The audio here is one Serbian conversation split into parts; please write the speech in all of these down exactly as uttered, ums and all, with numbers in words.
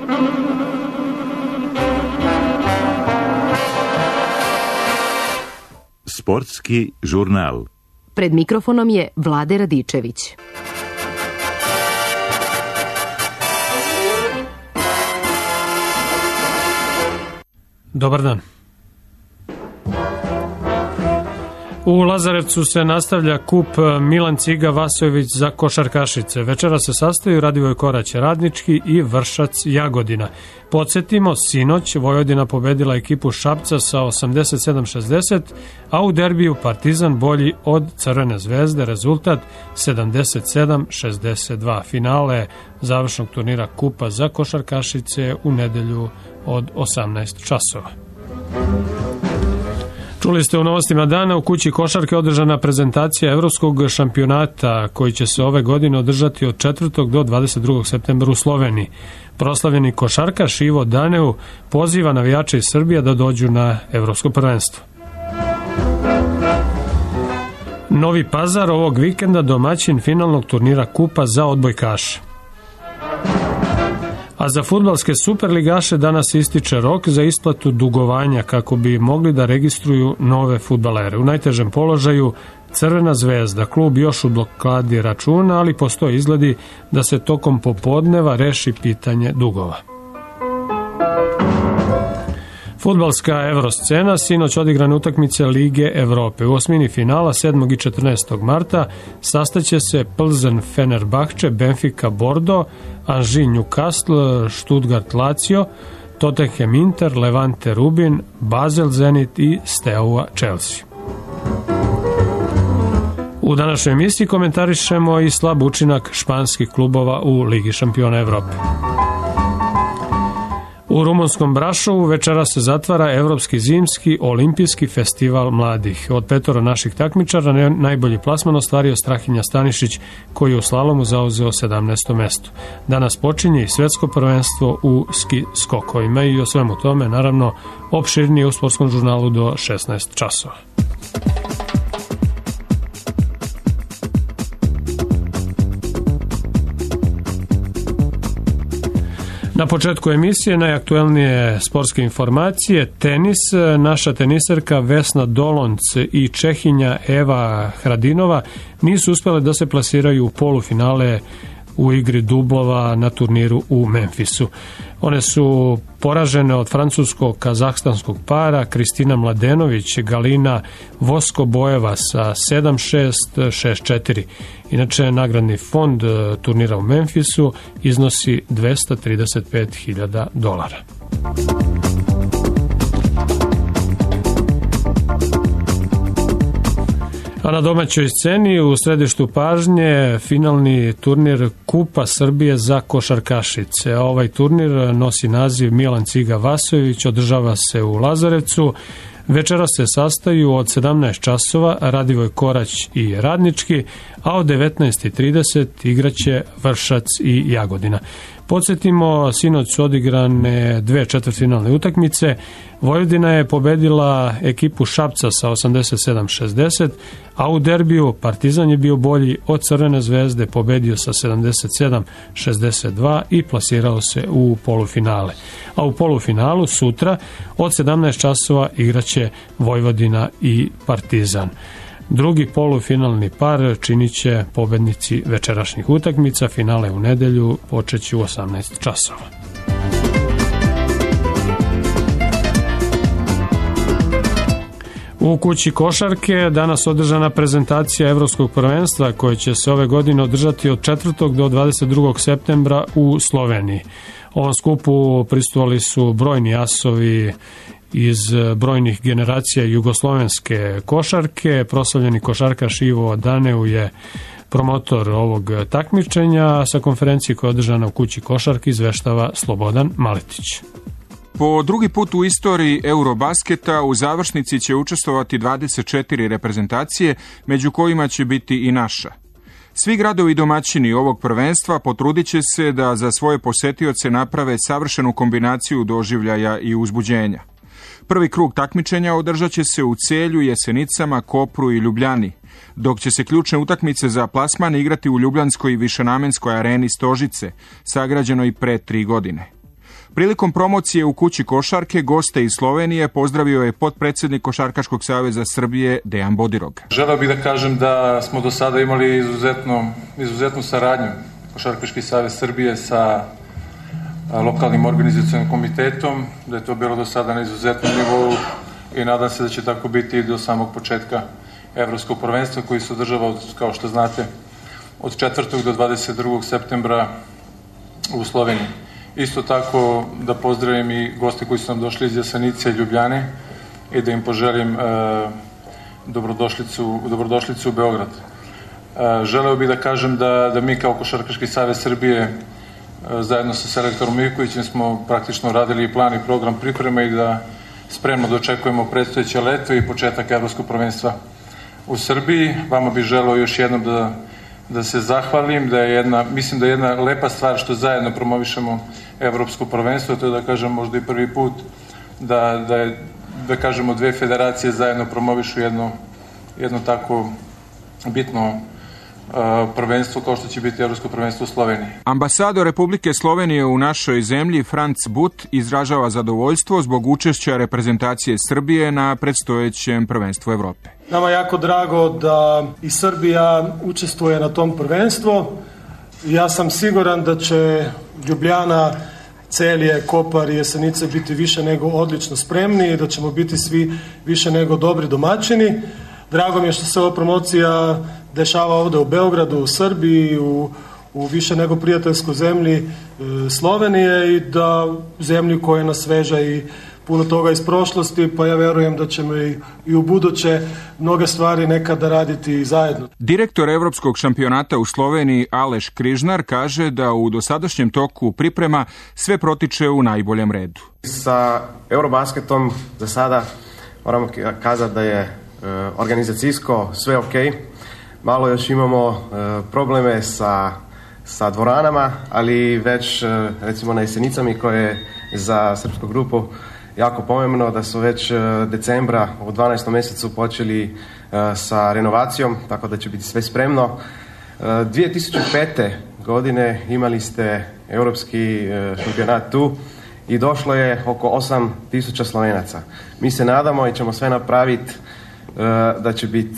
Sportski žurnal. Pred mikrofonom je Vlade Radičević. Dobar dan. U Lazarevcu se nastavlja kup Milan Ciga Vasojević za košarkašice. Večera se sastaju Radivoj Korać Radnički i Vršac Jagodina. Podsjetimo, sinoć Vojvodina pobedila ekipu Šapca sa osamdeset sedam šezdeset, a u derbiju Partizan bolji od Crvene zvezde, rezultat sedamdeset sedam šezdeset dva. Finale završnog turnira kupa za košarkašice u nedelju od osamnaest časova. Čuli ste u novostima dana, u kući košarke održana prezentacija Evropskog šampionata koji će se ove godine održati od četvrtog do dvadeset drugog septembra u Sloveniji. Proslavljeni košarkaš Ivo Daneu poziva navijače iz Srbije da dođu na Evropsko prvenstvo. Novi Pazar ovog vikenda domaćin finalnog turnira kupa za odbojkaše. A za fudbalske superligaše danas ističe rok za isplatu dugovanja kako bi mogli da registruju nove fudbalere. U najtežem položaju Crvena zvezda, klub još u blokadi računa, ali postoje izgledi da se tokom popodneva reši pitanje dugova. Fudbalska evroscena, sinoć odigrane utakmice Lige Evrope. U osmini finala sedmog i četrnaestog marta sastaće se Plzen Fenerbahče, Benfica Bordeaux, Angers Newcastle, Stuttgart Lazio, Tottenham Inter, Levante Rubin, Basel Zenit i Steaua Chelsea. U današnjoj emisiji komentarišemo i slab učinak španskih klubova u Ligi šampiona Evrope. U rumunskom Brašovu večera se zatvara Evropski zimski olimpijski festival mladih. Od petoro naših takmičara najbolji plasman ostvario Strahinja Stanišić, koji je u slalomu zauzeo sedamnaesto mesto. Danas počinje i svetsko prvenstvo u ski skokovima i o svemu tome, naravno, opširnije u sportskom žurnalu do šesnaest časova. Na početku emisije najaktuelnije sportske informacije. Tenis, naša teniserka Vesna Dolonc i Čehinja Eva Hradinova nisu uspjele da se plasiraju u polufinale u igri dublova na turniru u Memphisu. One su poražene od francuskog kazahstanskog para Kristina Mladenović, Galina Voskobojeva sa sedam šest, šest četiri. Inače, nagradni fond turnira u Memphisu iznosi dvesta trideset pet hiljada dolara. A na domaćoj sceni u središtu pažnje finalni turnir Kupa Srbije za košarkašice. Ovaj turnir nosi naziv Milan Ciga Vasojević, održava se u Lazarevcu. Večera se sastaju od sedamnaest časova Radivoj Korać i Radnički, a od devetnaest i trideset igraće Vršac i Jagodina. Podsjetimo, sinoć su odigrane dve četvrtfinalne utakmice. Vojvodina je pobedila ekipu Šapca sa osamdeset sedam šezdeset, a u derbiju Partizan je bio bolji od Crvene zvezde, pobedio sa sedamdeset sedam šezdeset dva i plasirao se u polufinale. A u polufinalu sutra od sedamnaest časova igraće Vojvodina i Partizan. Drugi polufinalni par činit će pobednici večerašnjih utakmica. Finale u nedelju počeće u osamnaest časova. U kući košarke danas održana prezentacija Evropskog prvenstva koje će se ove godine održati od četvrtog do dvadeset drugog septembra u Sloveniji. Ovom skupu prisustvovali su brojni asovi iz brojnih generacija jugoslovenske košarke. Proslavljeni košarkaš Ivo Daneu je promotor ovog takmičenja. Sa konferencije koja je održana u kući košarke izveštava Slobodan Maletić. Po drugi put u istoriji Eurobasketa u završnici će učestvovati dvadeset četiri reprezentacije, među kojima će biti i naša. Svi gradovi domaćini ovog prvenstva potrudit će se da za svoje posetioce naprave savršenu kombinaciju doživljaja i uzbuđenja. Prvi krug takmičenja održat će se u Celju, Jesenicama, Kopru i Ljubljani, dok će se ključne utakmice za plasman igrati u ljubljanskoj višenamenskoj areni Stožice, sagrađenoj pre tri godine. Prilikom promocije u kući košarke goste iz Slovenije pozdravio je potpredsjednik Košarkaškog saveza Srbije Dejan Bodirog. Želeo bih da kažem da smo do sada imali izuzetno, izuzetnu saradnju Košarkaški savez Srbije sa lokalnim organizacionim komitetom, da je to bilo do sada na izuzetnom nivou i nadam se da će tako biti do samog početka Evropskog prvenstva koji se održava, kao što znate, od četvrtog do dvadeset drugog septembra u Sloveniji. Isto tako da pozdravim i goste koji su nam došli iz Jasenice i Ljubljane i da im poželim e, dobrodošlicu, dobrodošlicu u Beograd. E, želeo bih da kažem da, da mi kao Košarkaški savez Srbije e, zajedno sa selektorom Ivkovićem smo praktično radili plan i program pripreme i da spremno dočekujemo predstojeće leto i početak Evropskog prvenstva u Srbiji. Vama bih želeo još jednom da, da se zahvalim, da je jedna, mislim da je jedna lepa stvar što zajedno promovišemo Evropsko prvenstvo, to je da kažem možda i prvi put da, da, je, da kažemo dve federacije zajedno promovišu jedno, jedno tako bitno prvenstvo kao što će biti Evropsko prvenstvo u Sloveniji. Ambasador Republike Slovenije u našoj zemlji Franc But izražava zadovoljstvo zbog učešća reprezentacije Srbije na predstojećem prvenstvu Evrope. Nama je jako drago da i Srbija učestvuje na tom prvenstvu. Ja sam siguran da će Ljubljana, Celje, Kopar i Jesenice biti više nego odlično spremni i da ćemo biti svi više nego dobri domaćini. Drago mi je što se ova promocija dešava ovde u Beogradu, u Srbiji, u, u više nego prijateljskoj zemlji e, Slovenije i da zemlji koja nas veža i puno toga iz prošlosti, pa ja verujem da ćemo i, i u buduće mnoge stvari nekada raditi zajedno. Direktor Evropskog šampionata u Sloveniji Aleš Križnar kaže da u dosadašnjem toku priprema sve protiče u najboljem redu. Sa Eurobasketom za sada moramo kazati da je organizacijsko sve ok. Malo još imamo probleme sa, sa dvoranama, ali već recimo na Jesenicami koje je za srpsku grupu jako pomembno da su već decembra u dvanaestom mjesecu počeli sa renovacijom, tako da će biti sve spremno. dvije tisuće pete. godine imali ste europski šampionat tu i došlo je oko osam tisuća Slovenaca. Mi se nadamo i ćemo sve napraviti da će biti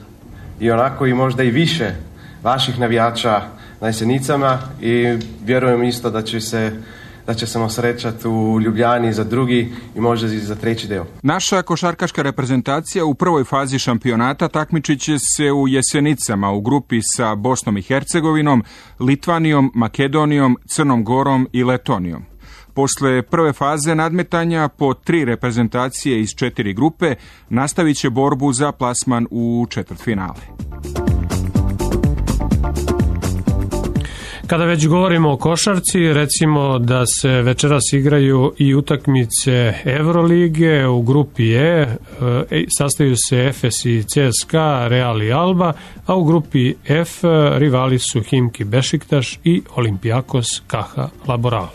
i onako i možda i više vaših navijača na Jesenicama i vjerujem isto da će se da će se srećati u Ljubljani za drugi i možda i za treći deo. Naša košarkaška reprezentacija u prvoj fazi šampionata takmičit će se u Jesenicama u grupi sa Bosnom i Hercegovinom, Litvanijom, Makedonijom, Crnom Gorom i Letonijom. Posle prve faze nadmetanja po tri reprezentacije iz četiri grupe nastavit će borbu za plasman u četvrtfinale. Kada već govorimo o košarci, recimo da se večeras igraju i utakmice Evrolige u grupi E, sastaju se Efes i C S K A, Real i Alba, a u grupi F rivali su Himki Bešiktaš i Olympiakos Kaha Laboral.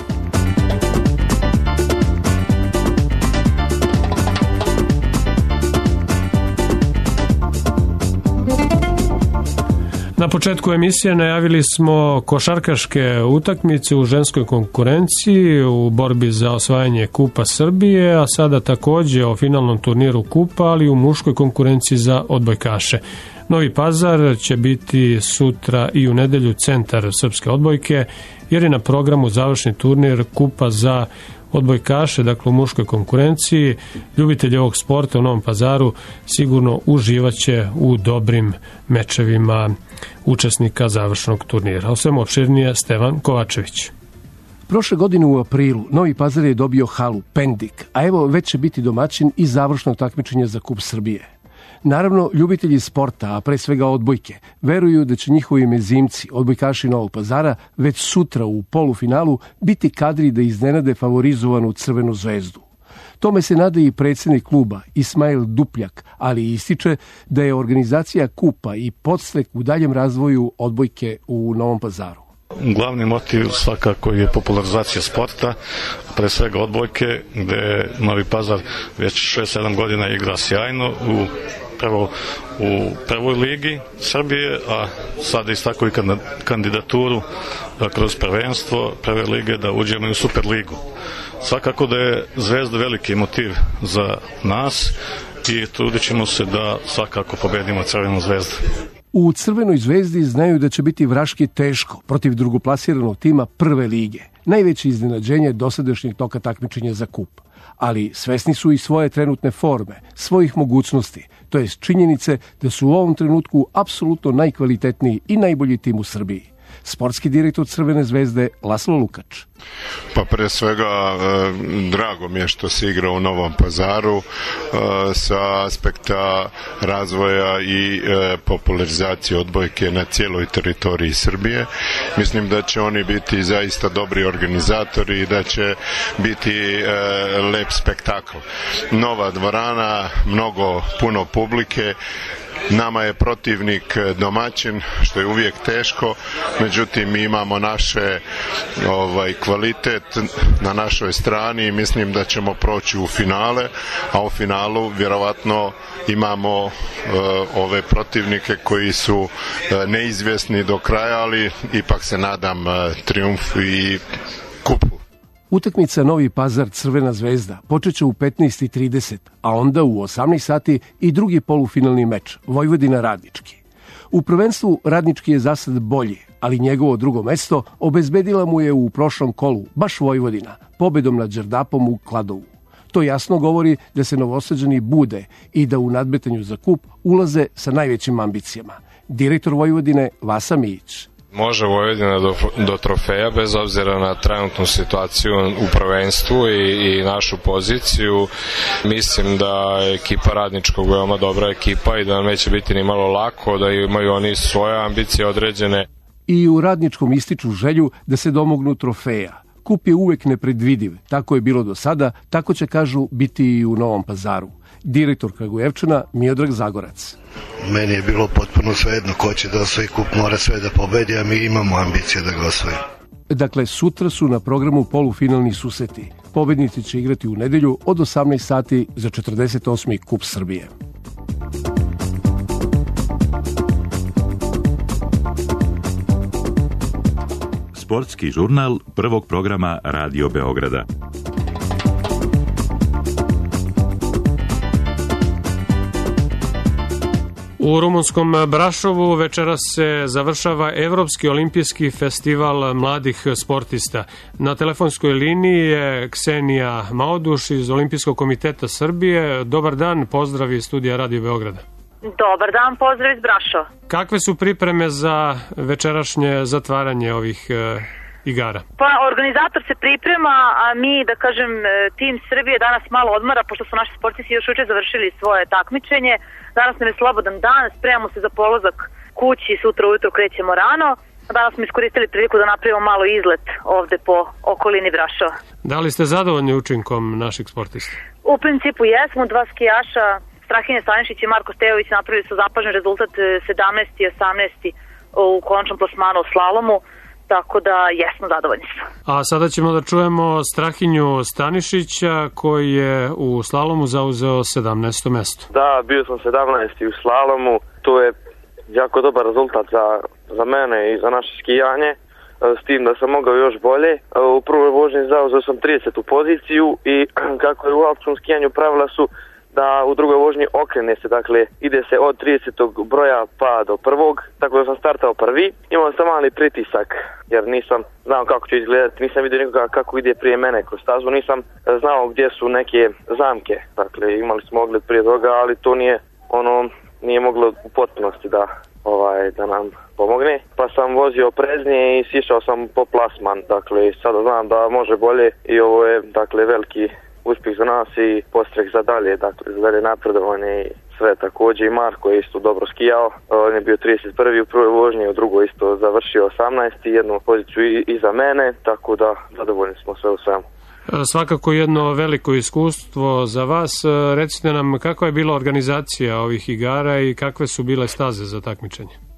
Na početku emisije najavili smo košarkaške utakmice u ženskoj konkurenciji u borbi za osvajanje Kupa Srbije, a sada takođe o finalnom turniru Kupa, ali u muškoj konkurenciji za odbojkaše. Novi Pazar će biti sutra i u nedelju centar srpske odbojke, jer je na programu završni turnir Kupa za odbojkaše, dakle u muškoj konkurenciji. Ljubitelji ovog sporta u Novom Pazaru sigurno uživaće u dobrim mečevima učesnika završnog turnira. O svemu opširnije Stevan Kovačević. Prošle godine u aprilu Novi Pazar je dobio halu Pendik, a evo već će biti domaćin i završnog takmičenja za Kup Srbije. Naravno, ljubitelji sporta, a pre svega odbojke, veruju da će njihovi mezimci, odbojkaši Novog Pazara, već sutra u polufinalu biti kadri da iznenade favorizovanu Crvenu zvezdu. Tome se nada i predsjednik kluba Ismail Dupljak, ali ističe da je organizacija Kupa i podstrek u daljem razvoju odbojke u Novom Pazaru. Glavni motiv svakako je popularizacija sporta, pre svega odbojke, gde Novi Pazar već šest sedam godina igra sjajno u prvo u prvoj ligi Srbije, a sada istakao i kandidaturu kroz prvenstvo prve lige da uđemo i u Superligu. Svakako da je Zvezda veliki motiv za nas i trudit ćemo se da svakako pobedimo Crvenu zvezdu. U Crvenoj zvezdi znaju da će biti vraški teško protiv drugoplasiranog tima prve lige. Najveće iznenađenje dosadašnjeg toka takmičenja za kup. Ali svesni su i svoje trenutne forme, svojih mogućnosti, to jest činjenice da su u ovom trenutku apsolutno najkvalitetniji i najbolji tim u Srbiji. Sportski direktor Crvene zvezde Laslo Lukač. Pa pre svega drago mi je što se igra u Novom Pazaru sa aspekta razvoja i popularizacije odbojke na cijeloj teritoriji Srbije. Mislim da će oni biti zaista dobri organizatori i da će biti lep spektakl. Nova dvorana, mnogo puno publike. Nama je protivnik domaćin, što je uvijek teško, međutim mi imamo naše ovaj, kvalitet na našoj strani i mislim da ćemo proći u finale, a u finalu vjerovatno imamo uh, ove protivnike koji su uh, neizvjesni do kraja, ali ipak se nadam uh, triumfu i kupu. Utakmica Novi Pazar Crvena zvezda počeće u petnaest i trideset, a onda u osamnaest sati i drugi polufinalni meč, Vojvodina Radnički. U prvenstvu Radnički je za sad bolji, ali njegovo drugo mesto obezbedila mu je u prošlom kolu baš Vojvodina, pobedom nad Đerdapom u Kladovu. To jasno govori da se Novosađani bude i da u nadmetanju za kup ulaze sa najvećim ambicijama. Direktor Vojvodine Vasa Mijić. Može Vojvodina do, do trofeja bez obzira na trenutnu situaciju u prvenstvu i, i našu poziciju. Mislim da je ekipa Radničkog veoma dobra ekipa i da nam neće biti ni malo lako, da imaju oni svoje ambicije određene. I u Radničkom ističu želju da se domognu trofeja. Kup je uvek nepredvidiv, tako je bilo do sada, tako će, kažu, biti i u Novom Pazaru. Direktor Kragujevčana Miodrag Zagorac. Meni je bilo potpuno svejedno ko će da osvoji kup, mora sve da pobedi, a mi imamo ambicije da ga osvoji. Dakle, sutra su na programu polufinalni susreti. Pobednici će igrati u nedelju od osamnaest sati za četrdeset osmi kup Srbije. Sportski žurnal prvog programa Radio Beograda. U rumunskom Brašovu večeras se završava Evropski olimpijski festival mladih sportista. Na telefonskoj liniji je Ksenija Mauduš iz Olimpijskog komiteta Srbije. Dobar dan, pozdrav iz studija Radio Beograda. Dobar dan, pozdrav iz Brašova. Kakve su pripreme za večerašnje zatvaranje ovih e, igara? Pa organizator se priprema, a mi, da kažem, tim Srbije danas malo odmara, pošto su naši sportisti još juče završili svoje takmičenje. Danas nam je slobodan dan, spremamo se za polazak kući, sutra ujutro krećemo rano. Danas smo iskoristili priliku da napravimo malo izlet ovde po okolini Brašova. Da li ste zadovoljni učinkom naših sportista? U principu jesmo, dva skijaša, Strahinja Stanišić i Marko Stejović, napravili su zapažen rezultat sedamnaesti i osamnaesti u končnom plasmanu u slalomu, tako da jesmo zadovoljni smo. A sada ćemo da čujemo Strahinju Stanišića koji je u slalomu zauzeo sedamnaesto mesto. Da, bio sam sedamnaesti u slalomu, to je jako dobar rezultat za, za mene i za naše skijanje, s tim da sam mogao još bolje. U prvoj vožnji zauzeo sam tridesetu poziciju i kako je u alpskom skijanju pravila su da u drugoj vožnji okrene se, dakle ide se od tridesetog broja pa do prvog, tako da sam startao prvi. Imao sam mali pritisak jer nisam znao kako će izgledati, nisam vidio nikoga kako ide prije mene kroz stazu, nisam znao gdje su neke zamke, dakle imali smo ogled prije toga, ali to nije ono, nije moglo u potpunosti da, ovaj, da nam pomogne. Pa sam vozio opreznije i sišao sam po plasman, dakle sada znam da može bolje i ovo je, dakle, veliki uspjeh za nas i postreh za dalje, dakle za dalje napredovanje i sve. Također i Marko je isto dobro skijao, on je bio trideset prvi u prvoj vožnji, u drugoj isto završio osamnaesti, jednu poziciju iza mene, tako da zadovoljni smo sve u svemu. Svakako jedno veliko iskustvo za vas. Recite nam kakva je bila organizacija ovih igara i kakve su bile staze za takmičenje?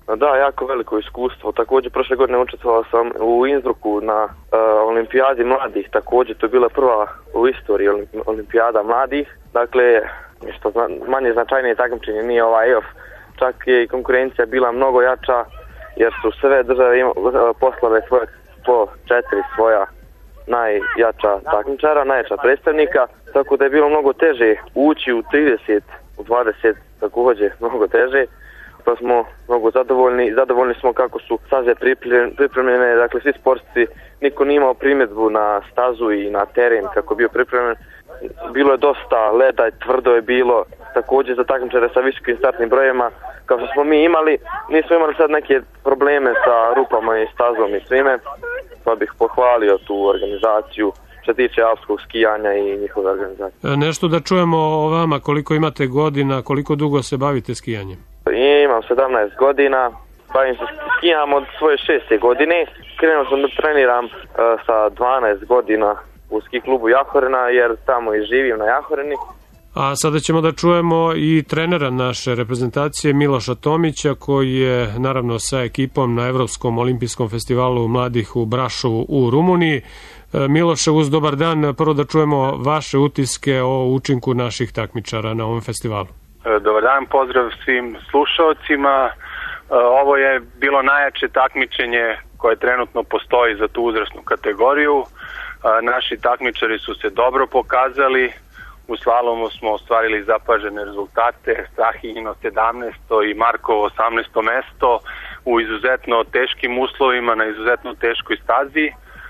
Da, jako veliko iskustvo. Također prošle godine učestvovao sam u Innsbrucku na uh, olimpijadi mladih. Također to je bila prva u istoriji olimpijada mladih. Dakle, što zna, manje značajnije takmičenje nije ovaj E O F. Čak je i konkurencija bila mnogo jača jer su sve države ima, uh, poslale svoje po četiri svoja najjača takmičara, najjača predstavnika. Tako da je bilo mnogo teže ući u trideset, u dvadeset također mnogo teže. Pa smo mnogo zadovoljni, zadovoljni smo kako su staze pripremljene, dakle svi sportci, niko nije imao primjedbu na stazu i na teren kako je bio pripremljen. Bilo je dosta leda, tvrdo je bilo, također za takmičare sa visokim startnim brojevima, kao što smo mi imali, nismo imali sad neke probleme sa rupama i stazom i svime, pa bih pohvalio tu organizaciju što se tiče alpskog skijanja i njihove organizacije. Nešto da čujemo o vama, koliko imate godina, koliko dugo se bavite skijanjem? Imam sedamnaest godina, bavim se skijam od svoje šeste godine. Krenuo sam da treniram uh, sa dvanaest godina u ski klubu Jahorina jer tamo i živim na Jahorini. A sada ćemo da čujemo i trenera naše reprezentacije Miloša Tomića koji je naravno sa ekipom na Evropskom olimpijskom festivalu mladih u Brašovu u Rumuniji. Miloše, uz dobar dan, prvo da čujemo vaše utiske o učinku naših takmičara na ovom festivalu. Dobar dan, pozdrav svim slušalcima. Ovo je bilo najjače takmičenje koje trenutno postoji za tu uzrasnu kategoriju. Naši takmičari su se dobro pokazali. U slalomu smo ostvarili zapažene rezultate. Strahinjino sedamnaesto i Markovo osamnaesto mesto u izuzetno teškim uslovima na izuzetno teškoj stazi.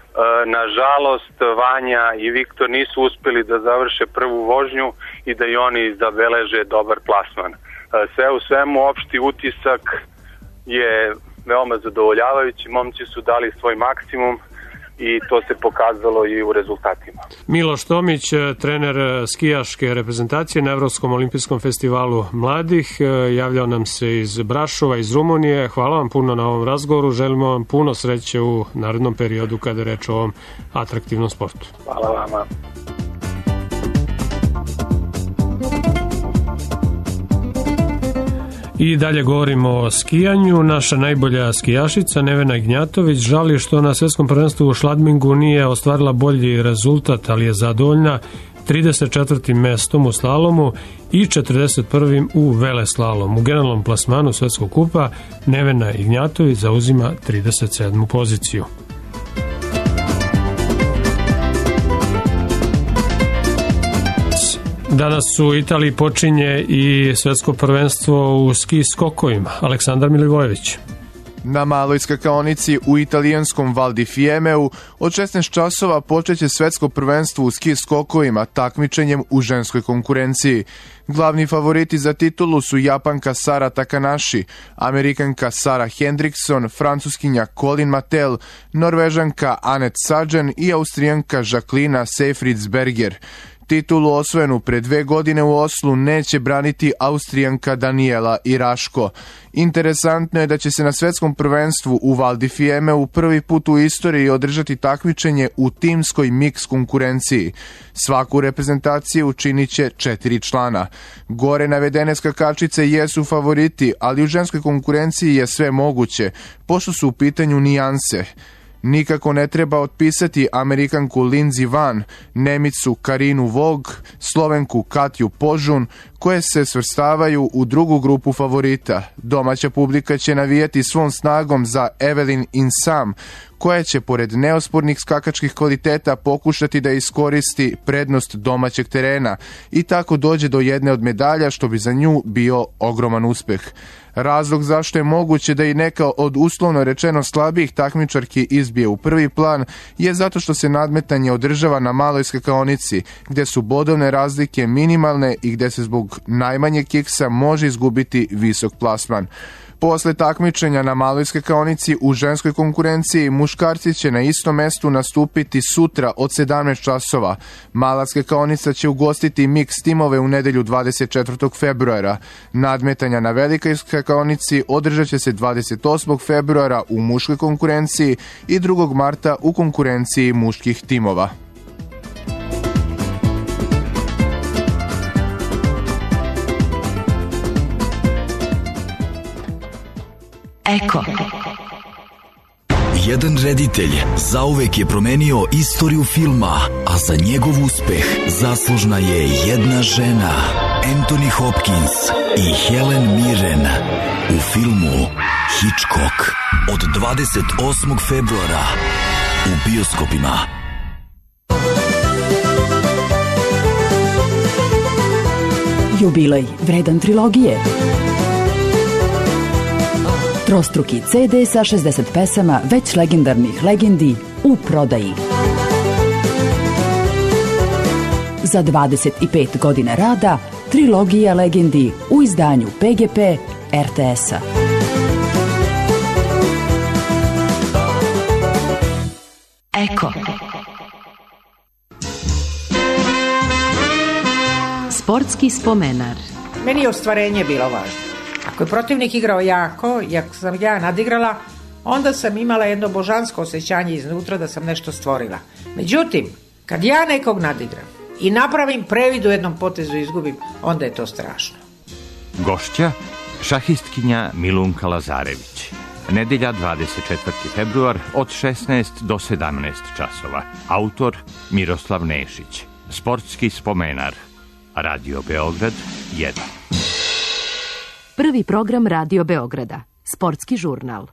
Nažalost, Vanja i Viktor nisu uspjeli da završe prvu vožnju i da i oni zabeleže dobar plasman. Sve u svemu, opšti utisak je veoma zadovoljavajući. Momci su dali svoj maksimum i to se pokazalo i u rezultatima. Miloš Tomić, trener skijaške reprezentacije na Evropskom olimpijskom festivalu mladih, javljao nam se iz Brašova, iz Rumunije. Hvala vam puno na ovom razgovoru. Želimo vam puno sreće u narednom periodu kada je reč o ovom atraktivnom sportu. Hvala vama. I dalje govorimo o skijanju. Naša najbolja skijašica Nevena Ignjatović žali što na svjetskom prvenstvu u Šladmingu nije ostvarila bolji rezultat, ali je zadovoljna trideset četvrtim mestom u slalomu i četrdeset prvim u veleslalomu. U generalnom plasmanu svetskog kupa Nevena Ignjatović zauzima trideset sedmu poziciju. Danas u Italiji počinje i svetsko prvenstvo u ski skokovima. Aleksandar Milivojević. Na maloj skakaonici u italijanskom Val di Fiemeu od šesnaest časova počeće svetsko prvenstvo u ski skokovima takmičenjem u ženskoj konkurenciji. Glavni favoriti za titulu su Japanka Sara Takanashi, Amerikanka Sara Hendrickson, Francuskinja Colin Mattel, Norvežanka Annette Sagen i Austrijanka Jacqueline Seyfried-Berger. Titulu osvojenu pre dve godine u Oslu neće braniti Austrijanka Daniela Iraško. Interesantno je da će se na svetskom prvenstvu u Val di Fiemeu prvi put u istoriji održati takmičenje u timskoj miks konkurenciji. Svaku reprezentaciju činit će četiri člana. Gore navedene skakačice jesu favoriti, ali u ženskoj konkurenciji je sve moguće, pošto su u pitanju nijanse. Nikako ne treba otpisati Amerikanku Lindsey Van, Nemicu Karinu Vog, Slovenku Katju Požun, koje se svrstavaju u drugu grupu favorita. Domaća publika će navijati svom snagom za Evelyn Insam, koja će pored neospornih skakačkih kvaliteta pokušati da iskoristi prednost domaćeg terena i tako dođe do jedne od medalja, što bi za nju bio ogroman uspeh. Razlog zašto je moguće da i neka od uslovno rečeno slabijih takmičarki izbije u prvi plan je zato što se nadmetanje održava na maloj skakaonici, gde su bodovne razlike minimalne i gde se zbog najmanje kiksa može izgubiti visok plasman. Posle takmičenja na maloj skakaonici u ženskoj konkurenciji muškarci će na istom mestu nastupiti sutra od sedamnaest časova. Mala skakaonica će ugostiti miks timove u nedelju dvadeset četvrtog februara. Nadmetanja na velikoj skakaonici održat će se dvadeset osmog februara u muškoj konkurenciji i drugog marta u konkurenciji muških timova. Eko. Jedan reditelj zauvek je promenio istoriju filma, a za njegov uspeh zaslužna je jedna žena, Anthony Hopkins i Helen Mirren u filmu Hitchcock od dvadeset osmog februara u bioskopima. Jubilej vredan trilogije. Trostruki ce de sa šezdeset pesama već legendarnih legendi u prodaji. Za dvadeset pet godina rada, trilogija legendi u izdanju pe ge pe er te es-a. Eko. Sportski spomenar. Meni je ostvarenje bilo važno. Ako je protivnik igrao jako i ako sam ja nadigrala, onda sam imala jedno božansko osjećanje iznutra da sam nešto stvorila. Međutim, kad ja nekog nadigram i napravim previd u jednom potezu i izgubim, onda je to strašno. Gošća, šahistkinja Milunka Lazarević. Nedelja dvadeset četvrti februar od šesnaest do sedamnaest časova. Autor Miroslav Nešić. Sportski spomenar. Radio Beograd jedan. Prvi program Radio Beograda. Sportski žurnal.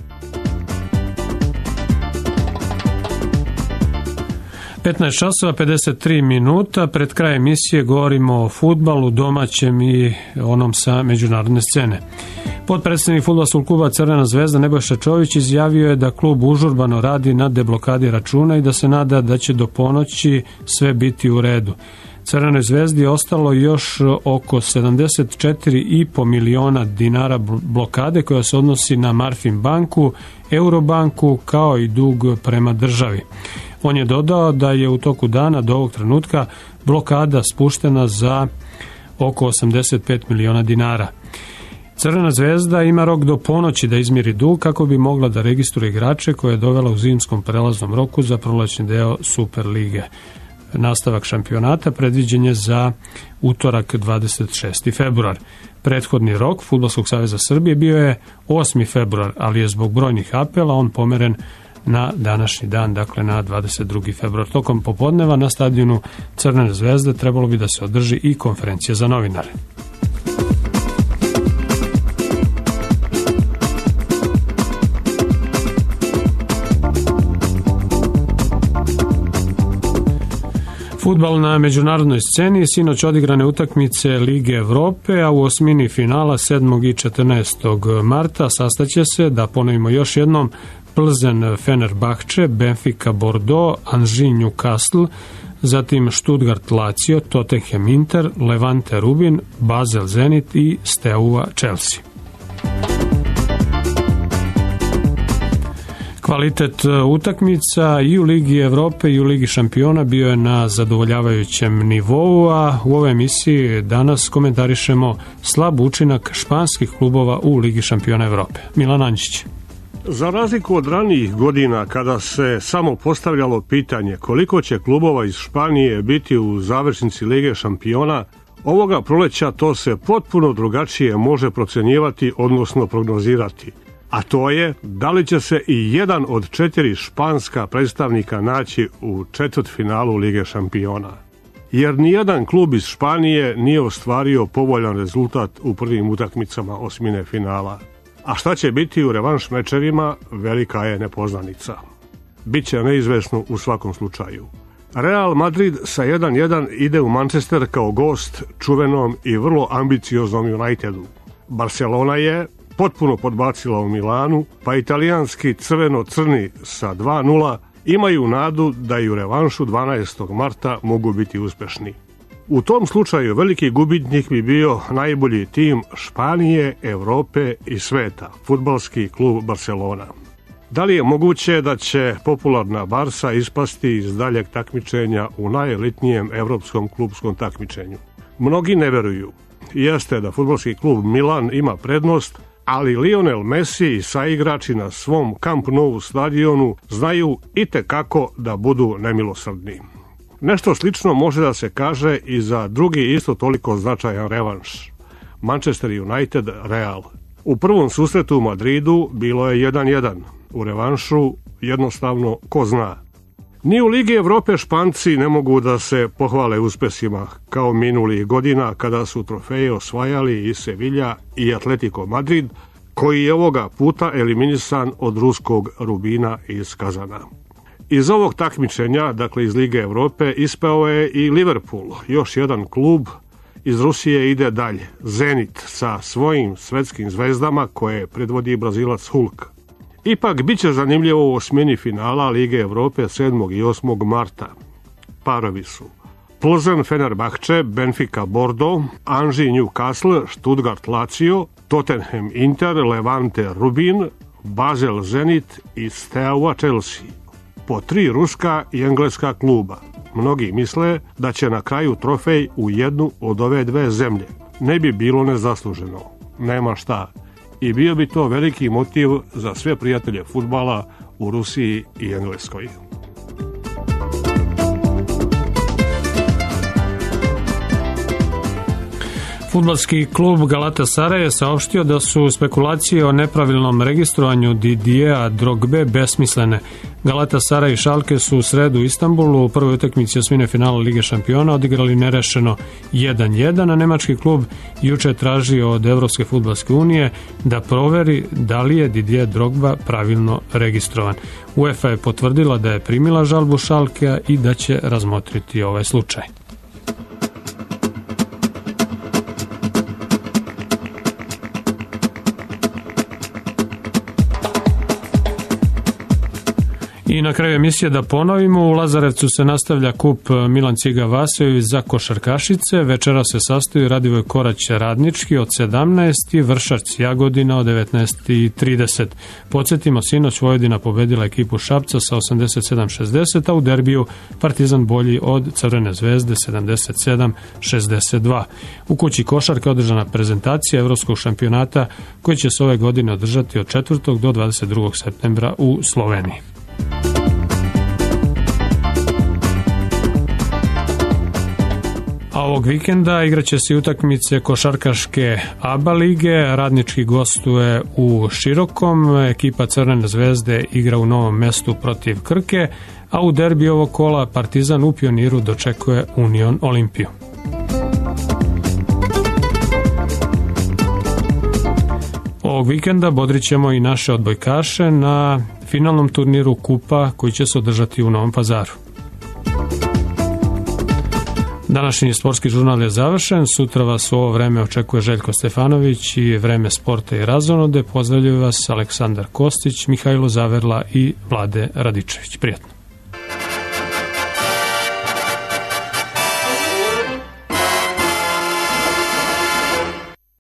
petnaest časova pedeset tri minuta. Pred kraj emisije govorimo o fudbalu, domaćem i onom sa međunarodne scene. Potpredsednik fudbalskog kluba Crvena zvezda Nebojša Čović izjavio je da klub užurbano radi na deblokadi računa i da se nada da će do ponoći sve biti u redu. Crvenoj zvezdi je ostalo još oko sedamdeset četiri i po miliona dinara blokade koja se odnosi na Marfin banku, Eurobanku kao i dug prema državi. On je dodao da je u toku dana do ovog trenutka blokada spuštena za oko osamdeset pet miliona dinara. Crvena zvezda ima rok do ponoći da izmiri dug kako bi mogla da registruje igrače koje je dovela u zimskom prelaznom roku za prolećni deo Super lige. Nastavak šampionata predviđen je za utorak dvadeset šesti februar. Prethodni rok Fudbalskog saveza Srbije bio je osmi februar, ali je zbog brojnih apela on pomeren na današnji dan, dakle na dvadeset drugi februar. Tokom popodneva na stadionu Crvene zvezde trebalo bi da se održi i konferencija za novinare. Fudbal na međunarodnoj sceni, sinoć odigrane utakmice Lige Evrope, a u osmini finala sedmog i četrnaestog marta sastaće se, da ponovimo još jednom, Plzen Fenerbahče, Benfica Bordeaux, Anži Newcastle, zatim Stuttgart Lazio, Tottenham Inter, Levante Rubin, Basel Zenit i Steaua Chelsea. Kvalitet utakmica i u Ligi Evrope i u Ligi šampiona bio je na zadovoljavajućem nivou, a u ovoj emisiji danas komentarišemo slab učinak španskih klubova u Ligi šampiona Evrope. Milan Anđić. Za razliku od ranijih godina kada se samo postavljalo pitanje koliko će klubova iz Španije biti u završnici Lige šampiona, ovoga proleća to se potpuno drugačije može procenjivati, odnosno prognozirati. A to je da li će se i jedan od četiri španska predstavnika naći u četvrtfinalu Lige šampiona. Jer nijedan klub iz Španije nije ostvario povoljan rezultat u prvim utakmicama osmine finala. A šta će biti u revanš mečevima, velika je nepoznanica. Biće neizvesno u svakom slučaju. Real Madrid sa jedan jedan ide u Manchester kao gost čuvenom i vrlo ambicioznom Unitedu. Barcelona je potpuno podbacila u Milanu, pa italijanski crveno-crni sa dva nula imaju nadu da i u revanšu dvanaestog marta mogu biti uspešni. U tom slučaju veliki gubitnik bi bio najbolji tim Španije, Evrope i sveta, fudbalski klub Barcelona. Da li je moguće da će popularna Barsa ispasti iz daljeg takmičenja u najelitnijem evropskom klubskom takmičenju? Mnogi ne veruju. Jeste da fudbalski klub Milan ima prednost, ali Lionel Messi i saigrači na svom Camp Nou stadionu znaju itekako da budu nemilosrdni. Nešto slično može da se kaže i za drugi isto toliko značajan revanš. Manchester United Real. U prvom susretu u Madridu bilo je jedan jedan. U revanšu jednostavno ko zna. Ni u Ligi Evrope Španci ne mogu da se pohvale uspesima kao minulih godina kada su trofeje osvajali i Sevilla i Atletico Madrid, koji je ovoga puta eliminisan od ruskog Rubina iz Kazana. Iz ovog takmičenja, dakle iz Lige Evrope, ispao je i Liverpool, još jedan klub iz Rusije ide dalje. Zenit sa svojim svetskim zvezdama koje predvodi Brazilac Hulk. Ipak bit će zanimljivo u osmini finala Lige Evrope sedmog i osmog marta. Parovi su Plzen Fenerbahče, Benfica Bordeaux, Anži Newcastle, Stuttgart Lazio, Tottenham Inter, Levante Rubin, Basel Zenit i Steaua Chelsea. Po tri ruska i engleska kluba. Mnogi misle da će na kraju trofej u jednu od ove dve zemlje. Ne bi bilo nezasluženo. Nema šta. I bio bi to veliki motiv za sve prijatelje fudbala u Rusiji i Engleskoj. Fudbalski klub Galatasaray je saopštio da su spekulacije o nepravilnom registrovanju Didijea Drogbe besmislene. Galatasaray i Schalke su u sredu u Istanbulu u prvoj utakmici osmine finala Lige šampiona odigrali nerešeno jedan jedan, a nemački klub juče tražio od Evropske fudbalske unije da proveri da li je Didier Drogba pravilno registrovan. UEFA je potvrdila da je primila žalbu Schalkea i da će razmotriti ovaj slučaj. I na kraju emisije da ponovimo, u Lazarevcu se nastavlja kup Milan Ciga Vasojević za košarkašice. Večera se sastoji Radivoj Korać Radnički od sedamnaest i Vršac Jagodina od devetnaest i trideset. Podsjetimo, sinoć Vojvodina pobedila ekipu Šapca sa osamdeset sedam šezdeset, a u derbiju Partizan bolji od Crvene zvezde sedamdeset sedam šezdeset dva. U kući košarke održana prezentacija Evropskog šampionata koji će se ove godine održati od četvrtog do dvadeset drugog septembra u Sloveniji. A ovog vikenda igraće se utakmice košarkaške A B A lige. Radnički gostuje u Širokom, ekipa Crvene zvezde igra u Novom Mestu protiv Krke, a u derbi ovog kola Partizan u Pioniru dočekuje Union Olimpiju. Ovog vikenda bodrit ćemo i naše odbojkaše na finalnom turniru kupa koji će se održati u Novom Pazaru. Današnji sportski žurnal je završen. Sutra vas u ovo vreme očekuje Željko Stefanović i Vreme sporta i razonode. Pozdravljaju vas Aleksandar Kostić, Mihajlo Zaverla i Vlade Radičević. Prijatno.